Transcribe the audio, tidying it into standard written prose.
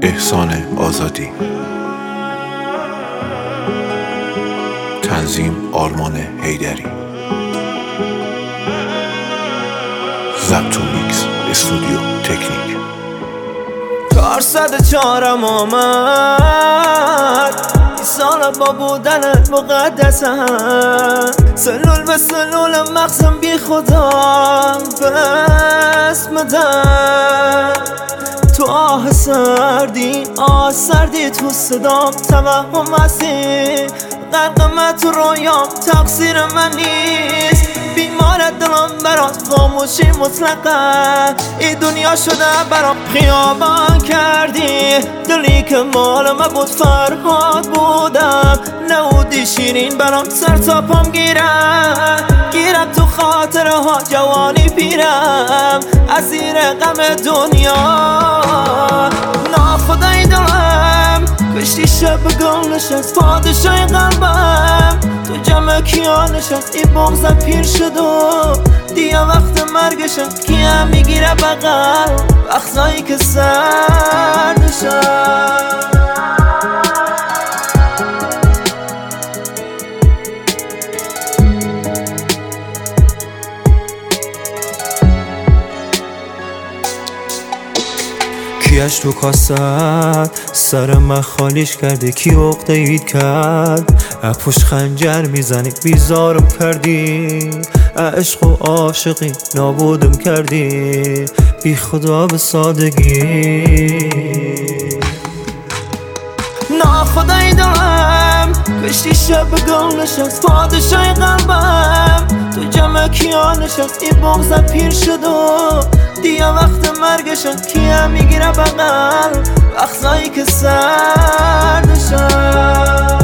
احسان آزادی، تنظیم آرمان حیدری، ضبط و میکس استودیو تکنیک. 404 آمد این سالا با بودنت مقدسم، سلول به سلول مغزم بی خدا بس مدن. تو آه سردی تو صدام، توهم هستی غرق من تو رویام، تقصیر من نیست. بیمارت دلم برات خاموشی مطلقه، این دنیا شده برام خیابان کردی. دلی که مال من بود فرهاد بودم، نبودی شیرین برام سر تا پام گیرم تو خاطره ها جوانی پیرم، اسیر غم دنیا. ناخدای دلم کشتی شب گل نشست، پادشای قلبم تو جمع کیا نشست. این بغضم پیر شد و دیگه وقت مرگشم، کیم میگیره بغل وقتایی که سر نشم. کیش تو کاست سر من خالیش کرده، کی عقده اید کرد اپوش خنجر میزنی بیزارم کردی. عشق و عاشقی نابودم کردی، بی خدا به سادگی. ناخدای دلم کشتی شب گل نشست، پادشای قلبم تو جمع کیا نشست. این بغضم پیر شد و دیگه وقت مرگشم، کیم میگیره بغل وقتایی که سر نشم.